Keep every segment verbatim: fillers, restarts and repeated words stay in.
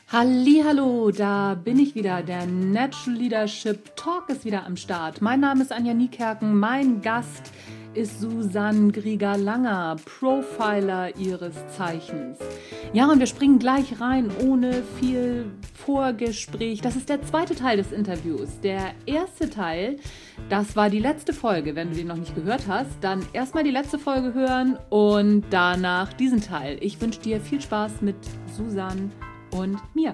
Hallihallo, da bin ich wieder. Der Natural Leadership Talk ist wieder am Start. Mein Name ist Anja Niekerken. Mein Gast ist Susanne Grieger-Langer, Profiler ihres Zeichens. Ja, und wir springen gleich rein, ohne viel Vorgespräch. Das ist der zweite Teil des Interviews. Der erste Teil, das war die letzte Folge. Wenn du den noch nicht gehört hast, dann erstmal die letzte Folge hören und danach diesen Teil. Ich wünsche dir viel Spaß mit Susanne und mir.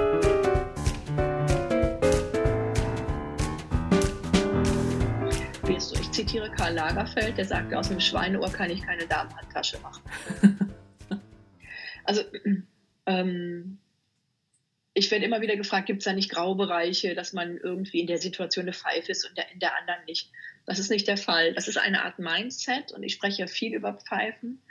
Ich zitiere Karl Lagerfeld, der sagte, aus einem Schweineohr kann ich keine Damenhandtasche machen. Also ähm, ich werde immer wieder gefragt, gibt es da nicht Graubereiche, dass man irgendwie in der Situation eine Pfeife ist und in der anderen nicht. Das ist nicht der Fall. Das ist eine Art Mindset und ich spreche ja viel über Pfeifen.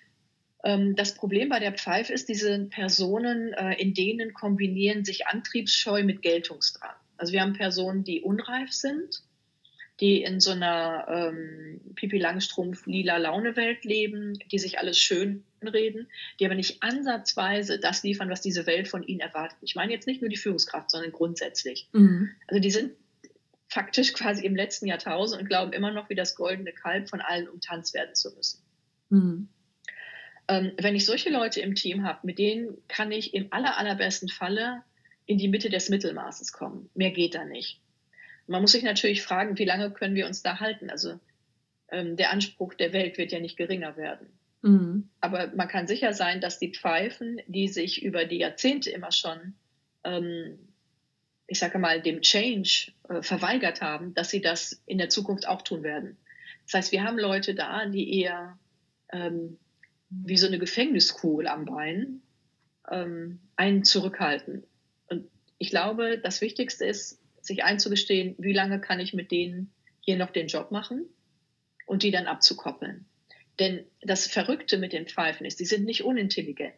Das Problem bei der Pfeife ist, diese Personen, in denen kombinieren sich Antriebsscheu mit Geltungsdrang. Also wir haben Personen, die unreif sind, die in so einer ähm, Pipi Langstrumpf lila Laune-Welt leben, die sich alles schön reden, die aber nicht ansatzweise das liefern, was diese Welt von ihnen erwartet. Ich meine jetzt nicht nur die Führungskraft, sondern grundsätzlich. Mhm. Also die sind faktisch quasi im letzten Jahrtausend und glauben immer noch, wie das goldene Kalb von allen umtanzt werden zu müssen. Mhm. Ähm, wenn ich solche Leute im Team habe, mit denen kann ich im aller, allerbesten Falle in die Mitte des Mittelmaßes kommen. Mehr geht da nicht. Man muss sich natürlich fragen, wie lange können wir uns da halten? Also ähm, der Anspruch der Welt wird ja nicht geringer werden. Mhm. Aber man kann sicher sein, dass die Pfeifen, die sich über die Jahrzehnte immer schon, ähm, ich sage mal, dem Change äh, verweigert haben, dass sie das in der Zukunft auch tun werden. Das heißt, wir haben Leute da, die eher ähm, wie so eine Gefängniskugel am Bein ähm, einen zurückhalten. Und ich glaube, das Wichtigste ist, sich einzugestehen, wie lange kann ich mit denen hier noch den Job machen und die dann abzukoppeln. Denn das Verrückte mit den Pfeifen ist, die sind nicht unintelligent.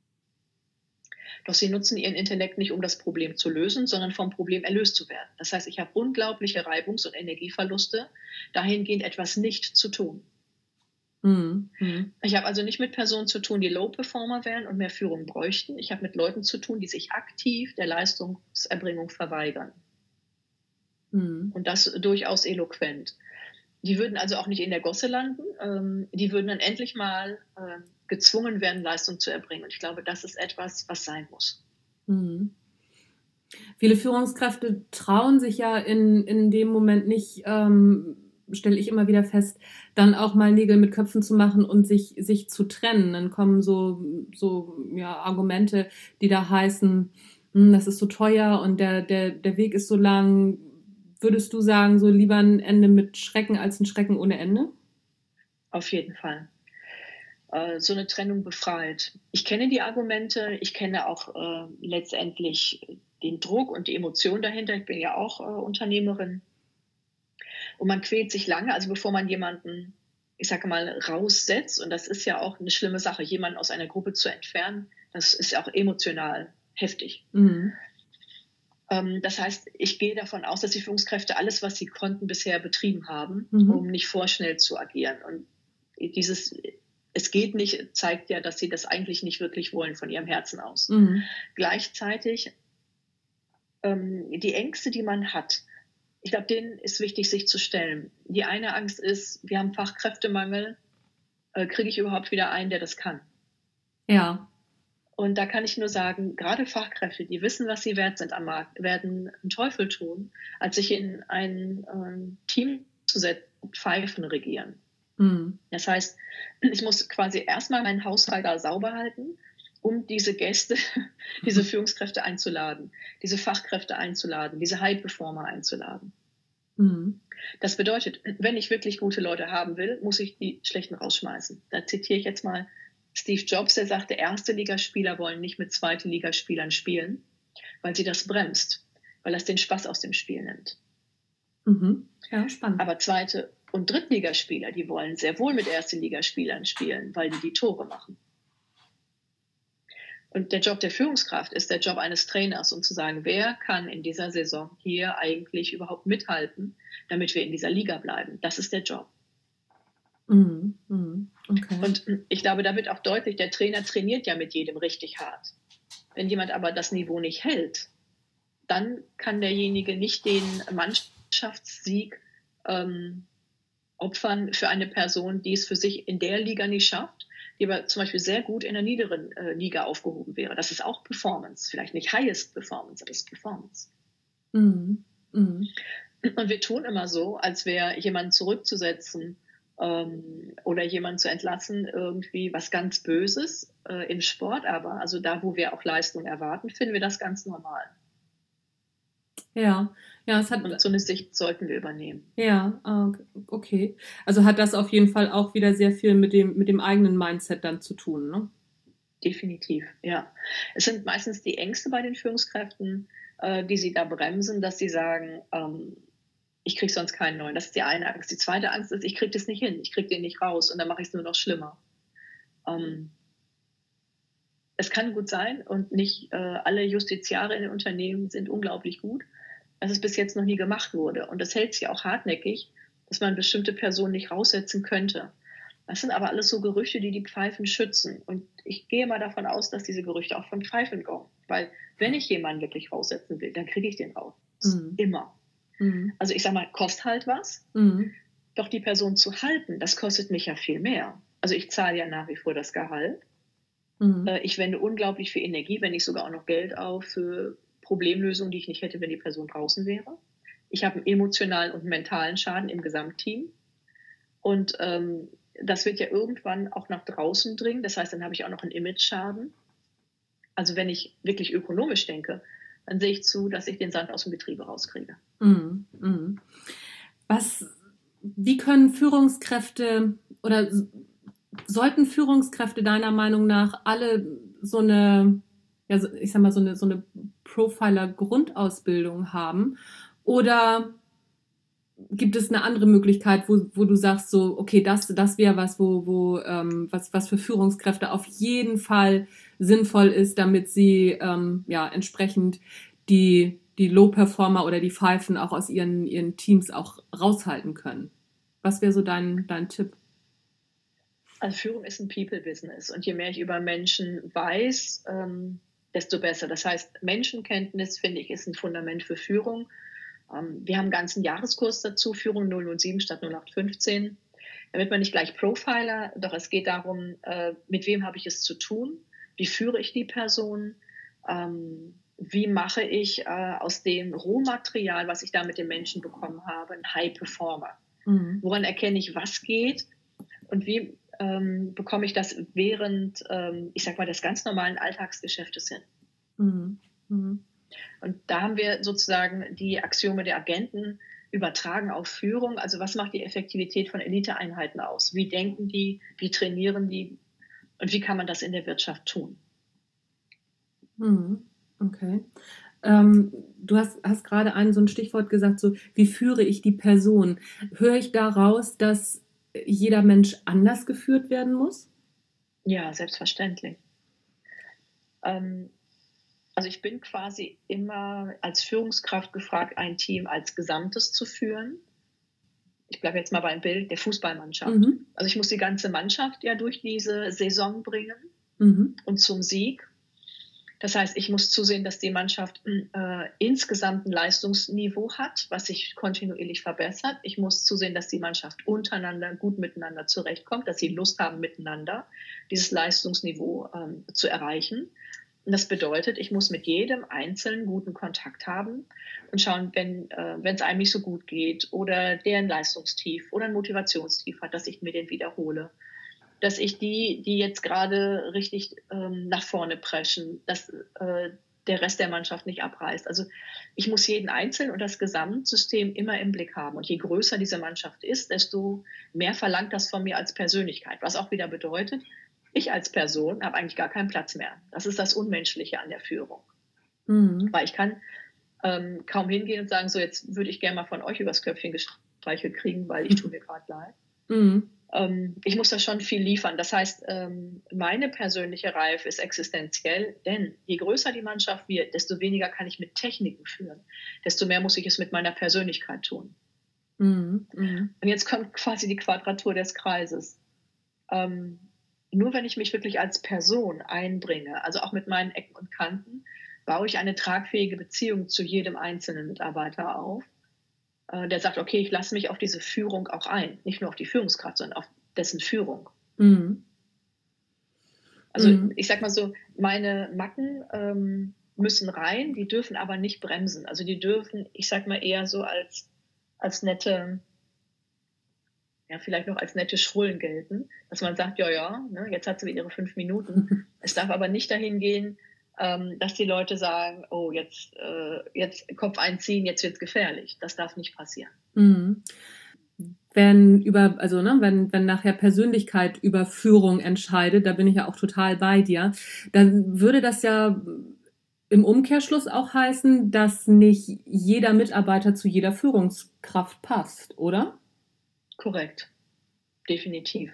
Doch sie nutzen ihren Intellekt nicht, um das Problem zu lösen, sondern vom Problem erlöst zu werden. Das heißt, ich habe unglaubliche Reibungs- und Energieverluste, dahingehend etwas nicht zu tun. Mhm. Ich habe also nicht mit Personen zu tun, die Low-Performer wären und mehr Führung bräuchten. Ich habe mit Leuten zu tun, die sich aktiv der Leistungserbringung verweigern. Mhm. Und das durchaus eloquent. Die würden also auch nicht in der Gosse landen. Ähm, die würden dann endlich mal äh, gezwungen werden, Leistung zu erbringen. Und ich glaube, das ist etwas, was sein muss. Mhm. Viele Führungskräfte trauen sich ja in, in dem Moment nicht, ähm, stelle ich immer wieder fest, dann auch mal Nägel mit Köpfen zu machen und sich, sich zu trennen. Dann kommen so, so ja, Argumente, die da heißen, das ist so teuer und der, der, der Weg ist so lang. Würdest du sagen, so lieber ein Ende mit Schrecken als ein Schrecken ohne Ende? Auf jeden Fall. Äh, so eine Trennung befreit. Ich kenne die Argumente, ich kenne auch äh, letztendlich den Druck und die Emotion dahinter. Ich bin ja auch äh, Unternehmerin. Und man quält sich lange, also bevor man jemanden, ich sage mal, raussetzt, und das ist ja auch eine schlimme Sache, jemanden aus einer Gruppe zu entfernen, das ist ja auch emotional heftig. Mhm. Ähm, das heißt, ich gehe davon aus, dass die Führungskräfte alles, was sie konnten, bisher betrieben haben, mhm. um nicht vorschnell zu agieren. Und dieses Es geht nicht zeigt ja, dass sie das eigentlich nicht wirklich wollen von ihrem Herzen aus. Mhm. Gleichzeitig ähm, die Ängste, die man hat, ich glaube, denen ist wichtig, sich zu stellen. Die eine Angst ist, wir haben Fachkräftemangel, äh, kriege ich überhaupt wieder einen, der das kann? Ja. Und da kann ich nur sagen, gerade Fachkräfte, die wissen, was sie wert sind am Markt, werden einen Teufel tun, als sich in ein ähm, Team zu setzen, Pfeifen regieren. Mhm. Das heißt, ich muss quasi erstmal meinen Haushalt da sauber halten, um diese Gäste, diese Führungskräfte einzuladen, diese Fachkräfte einzuladen, diese High-Performer einzuladen. Mhm. Das bedeutet, wenn ich wirklich gute Leute haben will, muss ich die Schlechten rausschmeißen. Da zitiere ich jetzt mal Steve Jobs, der sagte, erste Ligaspieler wollen nicht mit zweite Ligaspielern spielen, weil sie das bremst, weil das den Spaß aus dem Spiel nimmt. Mhm. Ja, spannend. Aber zweite und Drittligaspieler, die wollen sehr wohl mit erste Ligaspielern spielen, weil die die Tore machen. Und der Job der Führungskraft ist der Job eines Trainers, um zu sagen, wer kann in dieser Saison hier eigentlich überhaupt mithalten, damit wir in dieser Liga bleiben. Das ist der Job. Mhm. Mhm. Okay. Und ich glaube, da wird auch deutlich, der Trainer trainiert ja mit jedem richtig hart. Wenn jemand aber das Niveau nicht hält, dann kann derjenige nicht den Mannschaftssieg ähm, opfern für eine Person, die es für sich in der Liga nicht schafft, die aber zum Beispiel sehr gut in der niederen äh, Liga aufgehoben wäre. Das ist auch Performance. Vielleicht nicht Highest Performance, aber es ist Performance. Mhm. Mhm. Und wir tun immer so, als wäre jemanden zurückzusetzen ähm, oder jemanden zu entlassen, irgendwie was ganz Böses äh, im Sport. Aber also da, wo wir auch Leistung erwarten, finden wir das ganz normal. Ja, ja, es hat. Und so eine Sicht sollten wir übernehmen. Ja, okay. Also hat das auf jeden Fall auch wieder sehr viel mit dem, mit dem eigenen Mindset dann zu tun, ne? Definitiv, ja. Es sind meistens die Ängste bei den Führungskräften, äh, die sie da bremsen, dass sie sagen, ähm, ich kriege sonst keinen neuen. Das ist die eine Angst. Die zweite Angst ist, ich kriege das nicht hin, ich kriege den nicht raus und dann mache ich es nur noch schlimmer. Ähm, es kann gut sein und nicht äh, alle Justiziare in den Unternehmen sind unglaublich gut, dass es bis jetzt noch nie gemacht wurde. Und das hält sich auch hartnäckig, dass man bestimmte Personen nicht raussetzen könnte. Das sind aber alles so Gerüchte, die die Pfeifen schützen. Und ich gehe mal davon aus, dass diese Gerüchte auch von Pfeifen kommen. Weil wenn ich jemanden wirklich raussetzen will, dann kriege ich den raus. Mhm. Immer. Mhm. Also ich sage mal, kostet halt was. Mhm. Doch die Person zu halten, das kostet mich ja viel mehr. Also ich zahle ja nach wie vor das Gehalt. Mhm. Ich wende unglaublich viel Energie, wenn nicht sogar auch noch Geld auf für Problemlösungen, die ich nicht hätte, wenn die Person draußen wäre. Ich habe einen emotionalen und mentalen Schaden im Gesamtteam. Und ähm, das wird ja irgendwann auch nach draußen dringen. Das heißt, dann habe ich auch noch einen Image-Schaden. Also wenn ich wirklich ökonomisch denke, dann sehe ich zu, dass ich den Sand aus dem Getriebe rauskriege. Mhm. Mhm. Was, wie können Führungskräfte oder sollten Führungskräfte deiner Meinung nach alle so eine, ja, ich sag mal, so eine, so eine Profiler-Grundausbildung haben? Oder gibt es eine andere Möglichkeit, wo, wo du sagst, so, okay, das, das wäre was, wo, wo, ähm, was, was für Führungskräfte auf jeden Fall sinnvoll ist, damit sie ähm, ja entsprechend die, die Low-Performer oder die Pfeifen auch aus ihren, ihren Teams auch raushalten können? Was wäre so dein, dein Tipp? Also Führung ist ein People-Business und je mehr ich über Menschen weiß, ähm, desto besser. Das heißt, Menschenkenntnis, finde ich, ist ein Fundament für Führung. Ähm, wir haben einen ganzen Jahreskurs dazu, Führung null null sieben statt null acht fünfzehn. Damit man nicht gleich Profiler, doch es geht darum, äh, mit wem habe ich es zu tun, wie führe ich die Person, ähm, wie mache ich äh, aus dem Rohmaterial, was ich da mit den Menschen bekommen habe, einen High Performer. Mhm. Woran erkenne ich, was geht und wie ähm, bekomme ich das während, ähm, ich sag mal, des ganz normalen Alltagsgeschäftes hin. Mhm. Mhm. Und da haben wir sozusagen die Axiome der Agenten übertragen auf Führung. Also was macht die Effektivität von Eliteeinheiten aus? Wie denken die? Wie trainieren die? Und wie kann man das in der Wirtschaft tun? Mhm. Okay. Ähm, du hast, hast gerade ein so ein Stichwort gesagt, so wie führe ich die Person? Höre ich daraus, dass jeder Mensch anders geführt werden muss? Ja, selbstverständlich. Ähm, also ich bin quasi immer als Führungskraft gefragt, ein Team als Gesamtes zu führen. Ich bleibe jetzt mal beim Bild der Fußballmannschaft. Mhm. Also ich muss die ganze Mannschaft ja durch diese Saison bringen mhm. und zum Sieg. Das heißt, ich muss zusehen, dass die Mannschaft äh, insgesamt ein Leistungsniveau hat, was sich kontinuierlich verbessert. Ich muss zusehen, dass die Mannschaft untereinander gut miteinander zurechtkommt, dass sie Lust haben, miteinander dieses Leistungsniveau ähm, zu erreichen. Und das bedeutet, ich muss mit jedem Einzelnen guten Kontakt haben und schauen, wenn äh, wenn es einem nicht so gut geht oder der ein Leistungstief oder ein Motivationstief hat, dass ich mir den wiederhole. Dass ich die, die jetzt gerade richtig ähm, nach vorne preschen, dass äh, der Rest der Mannschaft nicht abreißt. Also ich muss jeden Einzelnen und das Gesamtsystem immer im Blick haben. Und je größer diese Mannschaft ist, desto mehr verlangt das von mir als Persönlichkeit. Was auch wieder bedeutet, ich als Person habe eigentlich gar keinen Platz mehr. Das ist das Unmenschliche an der Führung. Mhm. Weil ich kann ähm, kaum hingehen und sagen, so jetzt würde ich gerne mal von euch übers Köpfchen gestreichelt kriegen, weil ich tue mir gerade leid. Mhm. Ich muss da schon viel liefern. Das heißt, meine persönliche Reife ist existenziell, denn je größer die Mannschaft wird, desto weniger kann ich mit Techniken führen, desto mehr muss ich es mit meiner Persönlichkeit tun. Mhm. Und jetzt kommt quasi die Quadratur des Kreises. nur wenn ich mich wirklich als Person einbringe, also auch mit meinen Ecken und Kanten, baue ich eine tragfähige Beziehung zu jedem einzelnen Mitarbeiter auf, äh, der sagt, okay, ich lasse mich auf diese Führung auch ein. Nicht nur auf die Führungskraft, sondern auf dessen Führung. Mhm. Also Mhm. ich sag mal so, meine Macken ähm, müssen rein, die dürfen aber nicht bremsen. Also die dürfen, ich sag mal eher so als, als nette, ja vielleicht noch als nette Schrullen gelten, dass man sagt, ja, ja, ne, jetzt hat sie ihre fünf Minuten. Es darf aber nicht dahin gehen, ähm, dass die Leute sagen, oh, jetzt, äh, jetzt Kopf einziehen, jetzt wird's gefährlich. Das darf nicht passieren. Mhm. Wenn über, also ne, wenn, wenn nachher Persönlichkeit über Führung entscheidet, da bin ich ja auch total bei dir, dann würde das ja im Umkehrschluss auch heißen, dass nicht jeder Mitarbeiter zu jeder Führungskraft passt, oder? Korrekt. Definitiv.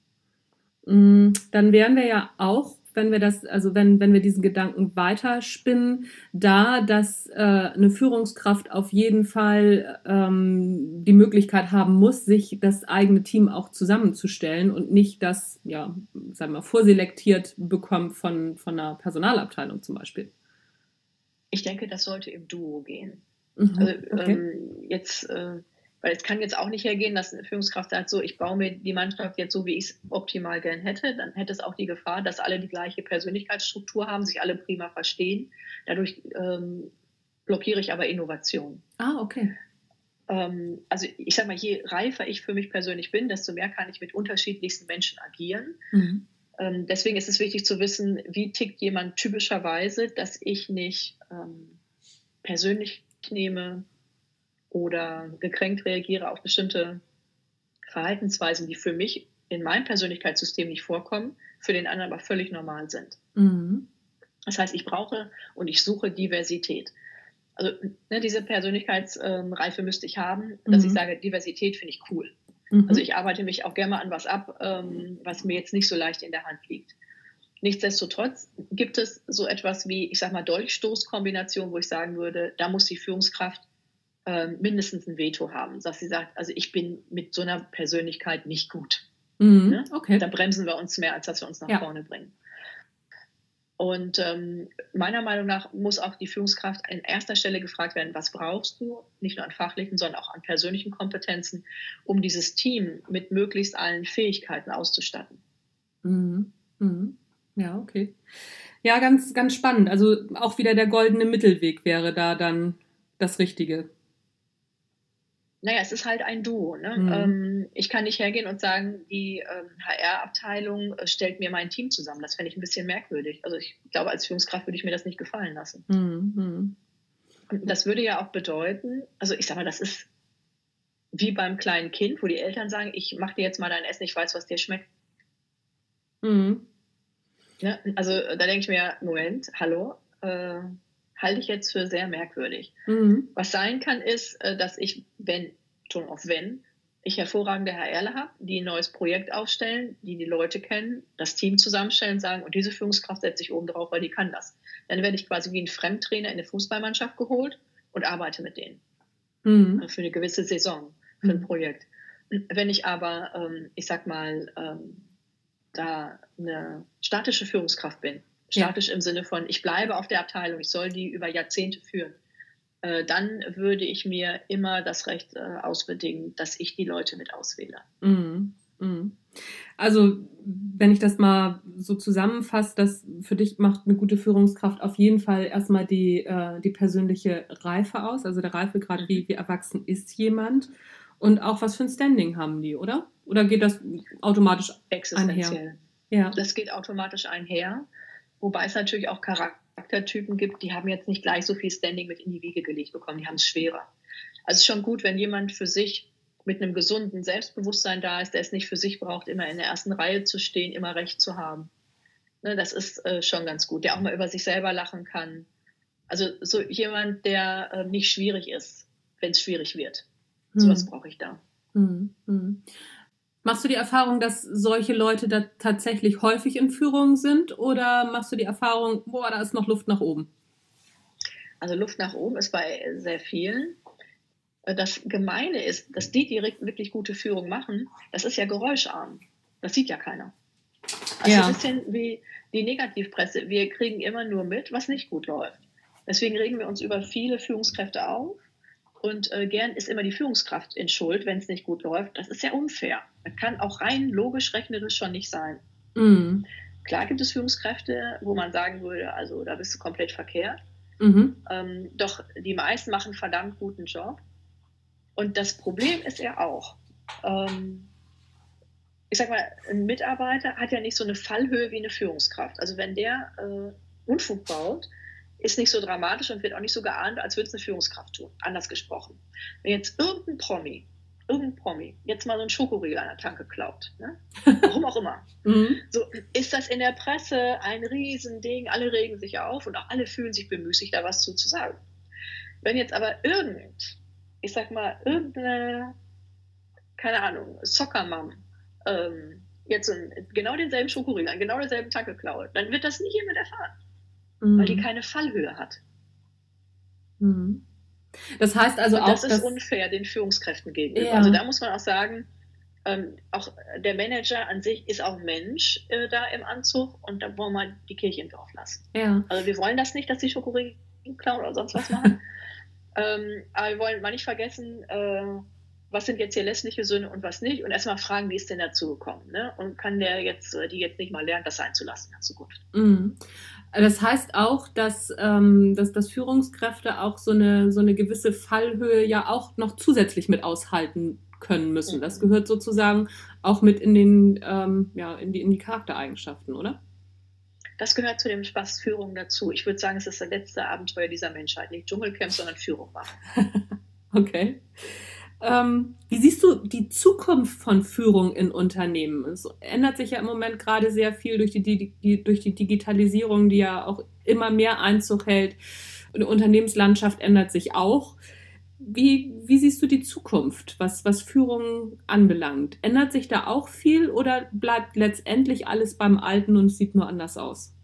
Dann wären wir ja auch, wenn wir das, also wenn, wenn wir diesen Gedanken weiterspinnen, da, dass äh, eine Führungskraft auf jeden Fall ähm, die Möglichkeit haben muss, sich das eigene Team auch zusammenzustellen und nicht das, ja, sagen wir mal, vorselektiert bekommt von, von einer Personalabteilung zum Beispiel. Ich denke, das sollte im Duo gehen. Mhm, also okay. ähm, jetzt, äh, weil es kann jetzt auch nicht hergehen, dass eine Führungskraft sagt, so, ich baue mir die Mannschaft jetzt so, wie ich es optimal gern hätte. Dann hätte es auch die Gefahr, dass alle die gleiche Persönlichkeitsstruktur haben, sich alle prima verstehen. Dadurch ähm, blockiere ich aber Innovation. Ah, okay. Ähm, also ich sag mal, je reifer ich für mich persönlich bin, desto mehr kann ich mit unterschiedlichsten Menschen agieren. Mhm. Ähm, deswegen ist es wichtig zu wissen, wie tickt jemand typischerweise, dass ich nicht ähm, persönlich nehme oder gekränkt reagiere auf bestimmte Verhaltensweisen, die für mich in meinem Persönlichkeitssystem nicht vorkommen, für den anderen aber völlig normal sind. Mhm. Das heißt, ich brauche und ich suche Diversität. Also ne, diese Persönlichkeitsreife ähm, müsste ich haben, dass Mhm. ich sage, Diversität finde ich cool. Mhm. Also ich arbeite mich auch gerne mal an was ab, ähm, was mir jetzt nicht so leicht in der Hand liegt. Nichtsdestotrotz gibt es so etwas wie, ich sag mal, Dolchstoßkombination, wo ich sagen würde, da muss die Führungskraft ähm, mindestens ein Veto haben, dass sie sagt, also ich bin mit so einer Persönlichkeit nicht gut. Mhm. Ne? Okay. Da bremsen wir uns mehr, als dass wir uns nach Ja. vorne bringen. Und ähm, meiner Meinung nach muss auch die Führungskraft an erster Stelle gefragt werden, was brauchst du, nicht nur an fachlichen, sondern auch an persönlichen Kompetenzen, um dieses Team mit möglichst allen Fähigkeiten auszustatten. Mhm. Mhm. Ja, okay. Ja, ganz, ganz spannend. Also auch wieder der goldene Mittelweg wäre da dann das Richtige. Naja, es ist halt ein Duo. Ne? Mhm. Ähm, ich kann nicht hergehen und sagen, die ähm, H R-Abteilung äh, stellt mir mein Team zusammen. Das fände ich ein bisschen merkwürdig. Also ich glaube, als Führungskraft würde ich mir das nicht gefallen lassen. Mhm. Und das würde ja auch bedeuten, also ich sag mal, das ist wie beim kleinen Kind, wo die Eltern sagen, ich mache dir jetzt mal dein Essen, ich weiß, was dir schmeckt. Mhm. Ne? Also da denke ich mir, Moment, hallo, äh, halte ich jetzt für sehr merkwürdig. Mhm. Was sein kann, ist, äh, dass ich, wenn, schon auf wenn, ich hervorragende HRler habe, die ein neues Projekt aufstellen, die die Leute kennen, das Team zusammenstellen, sagen, und diese Führungskraft setze ich oben drauf, weil die kann das. Dann werde ich quasi wie ein Fremdtrainer in eine Fußballmannschaft geholt und arbeite mit denen. Mhm. Für eine gewisse Saison, für ein Mhm. Projekt. Wenn ich aber, ähm, ich sag mal, ähm, da eine statische Führungskraft bin, statisch ja. Im Sinne von, ich bleibe auf der Abteilung, ich soll die über Jahrzehnte führen, äh, dann würde ich mir immer das Recht äh, ausbedingen, dass ich die Leute mit auswähle. Mhm. Mhm. Also, wenn ich das mal so zusammenfasse, dass für dich macht eine gute Führungskraft auf jeden Fall erstmal die, äh, die persönliche Reife aus, also der Reifegrad, mhm. wie, wie erwachsen ist jemand und auch was für ein Standing haben die, oder? Oder geht das automatisch Existenziell. einher? Ja. Das geht automatisch einher, wobei es natürlich auch Charaktertypen gibt, die haben jetzt nicht gleich so viel Standing mit in die Wiege gelegt bekommen, die haben es schwerer. Also es ist schon gut, wenn jemand für sich mit einem gesunden Selbstbewusstsein da ist, der es nicht für sich braucht, immer in der ersten Reihe zu stehen, immer Recht zu haben. Ne, das ist äh, schon ganz gut, der auch mal über sich selber lachen kann. Also so jemand, der äh, nicht schwierig ist, wenn es schwierig wird. Hm. Sowas brauche ich da. Hm. Hm. Machst du die Erfahrung, dass solche Leute da tatsächlich häufig in Führung sind oder machst du die Erfahrung, boah, da ist noch Luft nach oben? Also Luft nach oben ist bei sehr vielen. Das Gemeine ist, dass die, die wirklich gute Führung machen, das ist ja geräuscharm. Das sieht ja keiner. Also Ja. ein bisschen wie die Negativpresse. Wir kriegen immer nur mit, was nicht gut läuft. Deswegen regen wir uns über viele Führungskräfte auf. Und äh, gern ist immer die Führungskraft in Schuld, wenn es nicht gut läuft. Das ist ja unfair. Das kann auch rein logisch rechnerisch schon nicht sein. Mhm. Klar gibt es Führungskräfte, wo man sagen würde, also da bist du komplett verkehrt. Mhm. Ähm, doch die meisten machen einen verdammt guten Job. Und das Problem ist ja auch, ähm, ich sag mal, ein Mitarbeiter hat ja nicht so eine Fallhöhe wie eine Führungskraft. Also wenn der äh, Unfug baut, ist nicht so dramatisch und wird auch nicht so geahnt, als würde es eine Führungskraft tun. Anders gesprochen. Wenn jetzt irgendein Promi, irgendein Promi, jetzt mal so einen Schokoriegel an der Tanke klaut, ne? Warum auch immer, Mhm. so ist das in der Presse ein Riesending, alle regen sich auf und auch alle fühlen sich bemüßigt, da was zu, zu sagen. Wenn jetzt aber irgend, ich sag mal, irgendeine, keine Ahnung, Soccer-Mom, ähm, jetzt so ein, genau denselben Schokoriegel an genau derselben Tanke klaut, dann wird das nie jemand erfahren, Mhm. weil die keine Fallhöhe hat. Mhm. Das heißt also und auch, das ist dass unfair den Führungskräften gegenüber. Ja. Also da muss man auch sagen, ähm, auch der Manager an sich ist auch Mensch äh, da im Anzug und da wollen wir die Kirche im Dorf lassen. Ja. Also wir wollen das nicht, dass die Schokoriegel klauen oder sonst was machen. ähm, aber wir wollen mal nicht vergessen, äh, was sind jetzt hier lässliche Söhne und was nicht und erstmal fragen, wie ist denn dazu gekommen, ne? Und kann der jetzt, die jetzt nicht mal lernen, das sein zu lassen in Zukunft. Mhm. Das heißt auch, dass, ähm, dass, dass Führungskräfte auch so eine, so eine gewisse Fallhöhe ja auch noch zusätzlich mit aushalten können müssen. Das gehört sozusagen auch mit in den, ähm, ja, in die, in die Charaktereigenschaften, oder? Das gehört zu dem Spaß Führung dazu. Ich würde sagen, es ist das letzte Abenteuer dieser Menschheit. Nicht Dschungelcamp, sondern Führung machen. Okay. Ähm, wie siehst du die Zukunft von Führung in Unternehmen? Es ändert sich ja im Moment gerade sehr viel durch die, die, durch die Digitalisierung, die ja auch immer mehr Einzug hält. Und die Unternehmenslandschaft ändert sich auch. Wie, wie siehst du die Zukunft, was, was Führung anbelangt? Ändert sich da auch viel oder bleibt letztendlich alles beim Alten und sieht nur anders aus?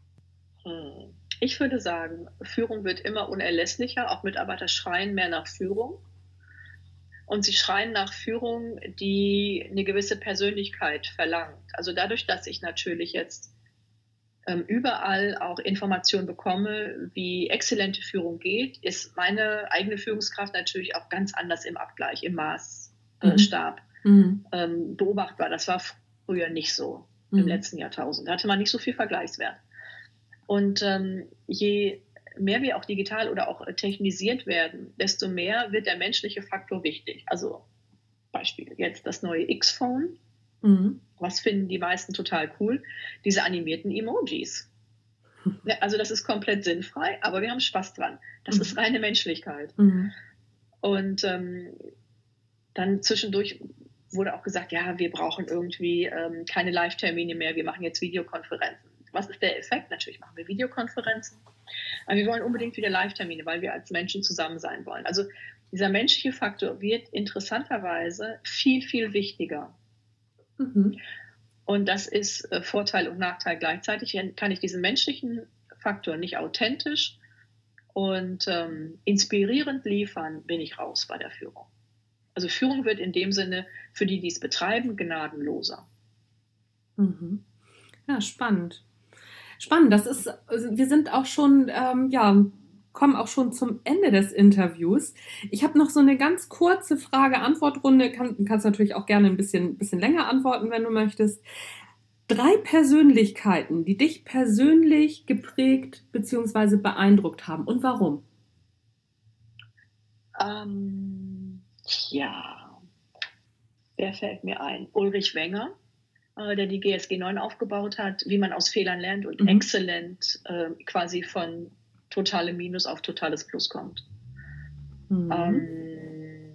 Hm. Ich würde sagen, Führung wird immer unerlässlicher. Auch Mitarbeiter schreien mehr nach Führung. Und sie schreien nach Führung, die eine gewisse Persönlichkeit verlangt. Also dadurch, dass ich natürlich jetzt ähm, überall auch Informationen bekomme, wie exzellente Führung geht, ist meine eigene Führungskraft natürlich auch ganz anders im Abgleich, im Maßstab äh, mhm. ähm, beobachtbar. Das war früher nicht so mhm. im letzten Jahrtausend. Da hatte man nicht so viel Vergleichswert. Und ähm, je mehr wir auch digital oder auch technisiert werden, desto mehr wird der menschliche Faktor wichtig. Also Beispiel jetzt das neue X-Phone. Mhm. Was finden die meisten total cool? Diese animierten Emojis. Also das ist komplett sinnfrei, aber wir haben Spaß dran. Das mhm. ist reine Menschlichkeit. Mhm. Und ähm, dann zwischendurch wurde auch gesagt, ja, wir brauchen irgendwie ähm, keine Live-Termine mehr, wir machen jetzt Videokonferenzen. Was ist der Effekt? Natürlich machen wir Videokonferenzen. Aber wir wollen unbedingt wieder Live-Termine, weil wir als Menschen zusammen sein wollen. Also dieser menschliche Faktor wird interessanterweise viel, viel wichtiger. Mhm. Und das ist äh, Vorteil und Nachteil gleichzeitig. Kann ich diesen menschlichen Faktor nicht authentisch und ähm, inspirierend liefern, bin ich raus bei der Führung. Also Führung wird in dem Sinne für die, die es betreiben, gnadenloser. Mhm. Ja, spannend. Spannend, das ist, wir sind auch schon, ähm, ja, kommen auch schon zum Ende des Interviews. Ich habe noch so eine ganz kurze Frage-Antwort-Runde. Kann, kannst natürlich auch gerne ein bisschen, bisschen länger antworten, wenn du möchtest. Drei Persönlichkeiten, die dich persönlich geprägt bzw. beeindruckt haben und warum? Ähm, ja, wer fällt mir ein? Ulrich Wenger, der die G S G neun aufgebaut hat, wie man aus Fehlern lernt und mhm. exzellent äh, quasi von totalem Minus auf totales Plus kommt. Mhm. Ähm,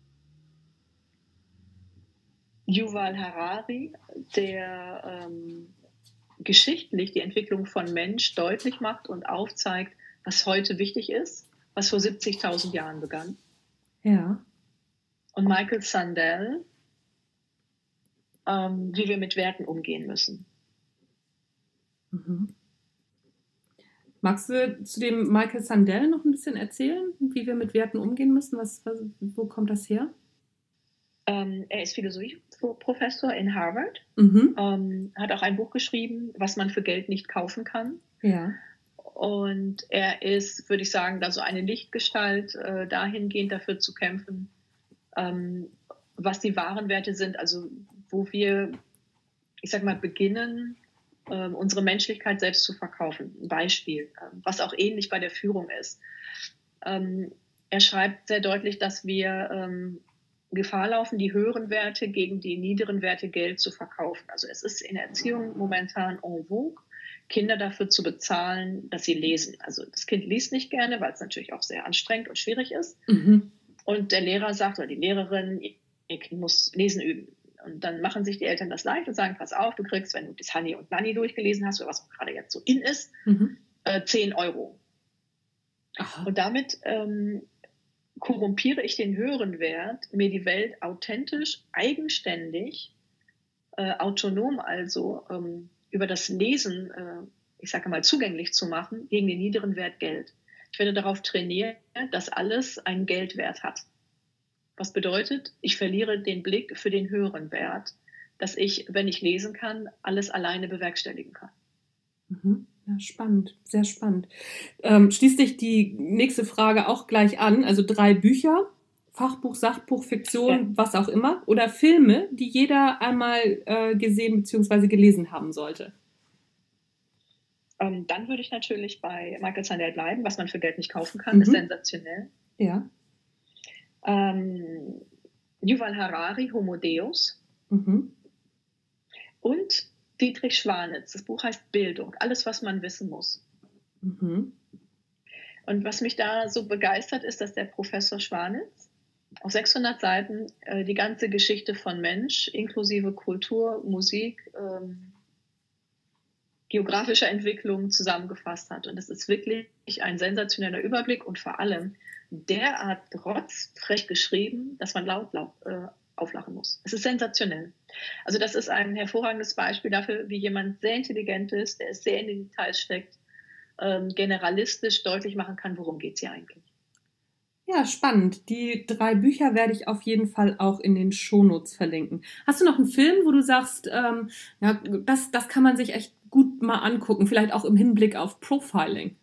Yuval Harari, der ähm, geschichtlich die Entwicklung von Mensch deutlich macht und aufzeigt, was heute wichtig ist, was vor siebzigtausend Jahren begann. Ja. Und Michael Sandel, Ähm, wie wir mit Werten umgehen müssen. Mhm. Magst du zu dem Michael Sandel noch ein bisschen erzählen, wie wir mit Werten umgehen müssen? Was, was, wo kommt das her? Ähm, er ist Philosoph- Wirtschaftsprofessor in Harvard, Mhm. ähm, hat auch ein Buch geschrieben, was man für Geld nicht kaufen kann. Ja. Und er ist, würde ich sagen, da so eine Lichtgestalt, äh, dahingehend dafür zu kämpfen, ähm, was die wahren Werte sind, also wo wir, ich sag mal, beginnen, äh, unsere Menschlichkeit selbst zu verkaufen. Ein Beispiel, äh, was auch ähnlich bei der Führung ist. Ähm, er schreibt sehr deutlich, dass wir ähm, Gefahr laufen, die höheren Werte gegen die niederen Werte Geld zu verkaufen. Also es ist in der Erziehung momentan en vogue, Kinder dafür zu bezahlen, dass sie lesen. Also das Kind liest nicht gerne, weil es natürlich auch sehr anstrengend und schwierig ist. Mhm. Und der Lehrer sagt, oder die Lehrerin, ihr Kind muss lesen üben. Und dann machen sich die Eltern das leicht und sagen, pass auf, du kriegst, wenn du das Honey und Nanny durchgelesen hast, oder was gerade jetzt so in ist, Mhm. äh, zehn Euro. Aha. Und damit ähm, korrumpiere ich den höheren Wert, mir die Welt authentisch, eigenständig, äh, autonom also ähm, über das Lesen, äh, ich sage mal, zugänglich zu machen, gegen den niederen Wert Geld. Ich werde darauf trainieren, dass alles einen Geldwert hat. Was bedeutet, ich verliere den Blick für den höheren Wert, dass ich, wenn ich lesen kann, alles alleine bewerkstelligen kann. Mhm. Ja, spannend, sehr spannend. Ähm, schließt sich die nächste Frage auch gleich an, also drei Bücher, Fachbuch, Sachbuch, Fiktion, Ja. was auch immer, oder Filme, die jeder einmal äh, gesehen bzw. gelesen haben sollte. Ähm, dann würde ich natürlich bei Michael Sandel bleiben, was man für Geld nicht kaufen kann, Mhm. ist sensationell. Ja. Ähm, Yuval Harari, Homo Deus, Mhm. und Dietrich Schwanitz. Das Buch heißt Bildung, alles, was man wissen muss. Mhm. Und was mich da so begeistert, ist, dass der Professor Schwanitz auf sechshundert Seiten äh, die ganze Geschichte von Mensch, inklusive Kultur, Musik, ähm, geografischer Entwicklung zusammengefasst hat. Und es ist wirklich ein sensationeller Überblick und vor allem derart rotzfrech geschrieben, dass man laut, laut äh, auflachen muss. Es ist sensationell. Also das ist ein hervorragendes Beispiel dafür, wie jemand sehr intelligent ist, der sehr in den Details steckt, ähm, generalistisch deutlich machen kann, worum geht es hier eigentlich. Ja, spannend. Die drei Bücher werde ich auf jeden Fall auch in den Shownotes verlinken. Hast du noch einen Film, wo du sagst, ähm, ja, das, das kann man sich echt gut mal angucken, vielleicht auch im Hinblick auf Profiling?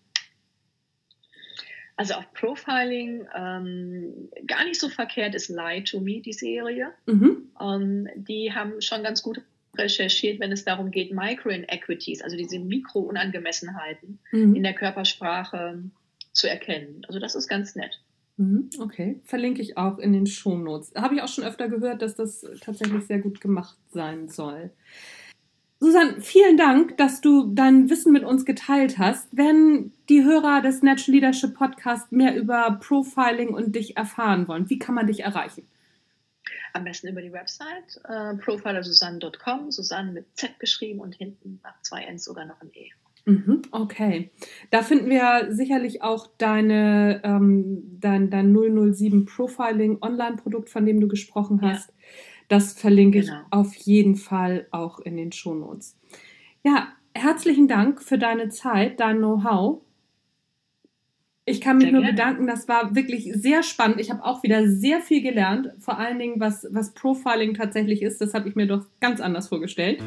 Also auf Profiling ähm, gar nicht so verkehrt ist Lie to Me, die Serie. Mhm. Ähm, die haben schon ganz gut recherchiert, wenn es darum geht, Micro-Inequities, also diese Mikro-Unangemessenheiten Mhm. in der Körpersprache zu erkennen. Also das ist ganz nett. Mhm. Okay, verlinke ich auch in den Shownotes. Habe ich auch schon öfter gehört, dass das tatsächlich sehr gut gemacht sein soll. Susanne, vielen Dank, dass du dein Wissen mit uns geteilt hast. Wenn die Hörer des Natural Leadership Podcast mehr über Profiling und dich erfahren wollen, wie kann man dich erreichen? Am besten über die Website äh, profiler susanne punkt com, Susanne mit Z geschrieben und hinten nach zwei Ns sogar noch ein E. Mhm, okay. Da finden wir sicherlich auch deine, ähm, dein, dein null null sieben Profiling Online-Produkt, von dem du gesprochen hast. Ja. Das verlinke Genau. ich auf jeden Fall auch in den Shownotes. Ja, herzlichen Dank für deine Zeit, dein Know-how. Ich kann mich Sehr nur gerne. bedanken, das war wirklich sehr spannend. Ich habe auch wieder sehr viel gelernt, vor allen Dingen, was, was Profiling tatsächlich ist. Das habe ich mir doch ganz anders vorgestellt.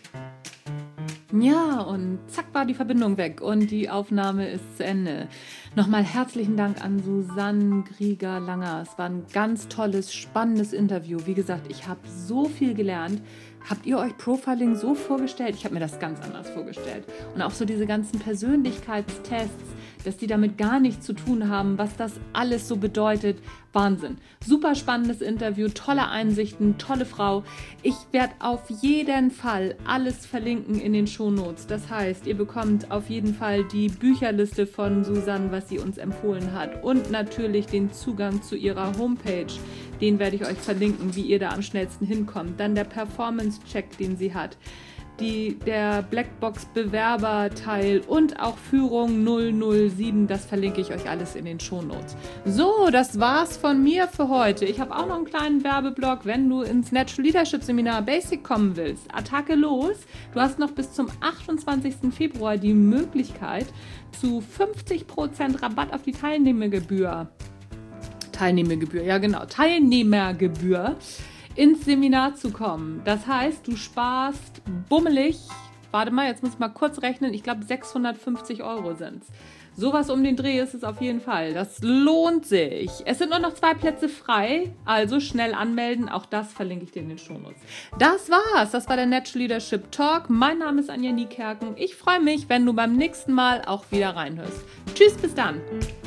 Ja, und zack war die Verbindung weg und die Aufnahme ist zu Ende. Nochmal herzlichen Dank an Susanne Grieger-Langer. Es war ein ganz tolles, spannendes Interview. Wie gesagt, ich habe so viel gelernt. Habt ihr euch Profiling so vorgestellt? Ich habe mir das ganz anders vorgestellt. Und auch so diese ganzen Persönlichkeitstests, dass die damit gar nichts zu tun haben, was das alles so bedeutet. Wahnsinn. Super spannendes Interview, tolle Einsichten, tolle Frau. Ich werde auf jeden Fall alles verlinken in den Shownotes. Das heißt, ihr bekommt auf jeden Fall die Bücherliste von Susanne, was sie uns empfohlen hat. Und natürlich den Zugang zu ihrer Homepage. Den werde ich euch verlinken, wie ihr da am schnellsten hinkommt. Dann der Performance-Check, den sie hat. Die, der Blackbox-Bewerber-Teil und auch Führung null null sieben, das verlinke ich euch alles in den Shownotes. So, das war's von mir für heute. Ich habe auch noch einen kleinen Werbeblock, wenn du ins Natural Leadership Seminar Basic kommen willst. Attacke los! Du hast noch bis zum achtundzwanzigsten Februar die Möglichkeit zu fünfzig Prozent Rabatt auf die Teilnehmergebühr. Teilnehmergebühr, ja genau, Teilnehmergebühr ins Seminar zu kommen. Das heißt, du sparst bummelig, warte mal, jetzt muss ich mal kurz rechnen, ich glaube sechshundertfünfzig Euro sind es. Sowas um den Dreh ist es auf jeden Fall. Das lohnt sich. Es sind nur noch zwei Plätze frei, also schnell anmelden. Auch das verlinke ich dir in den Shownotes. Das war's. Das war der Natural Leadership Talk. Mein Name ist Anja Niekerken. Ich freue mich, wenn du beim nächsten Mal auch wieder reinhörst. Tschüss, bis dann.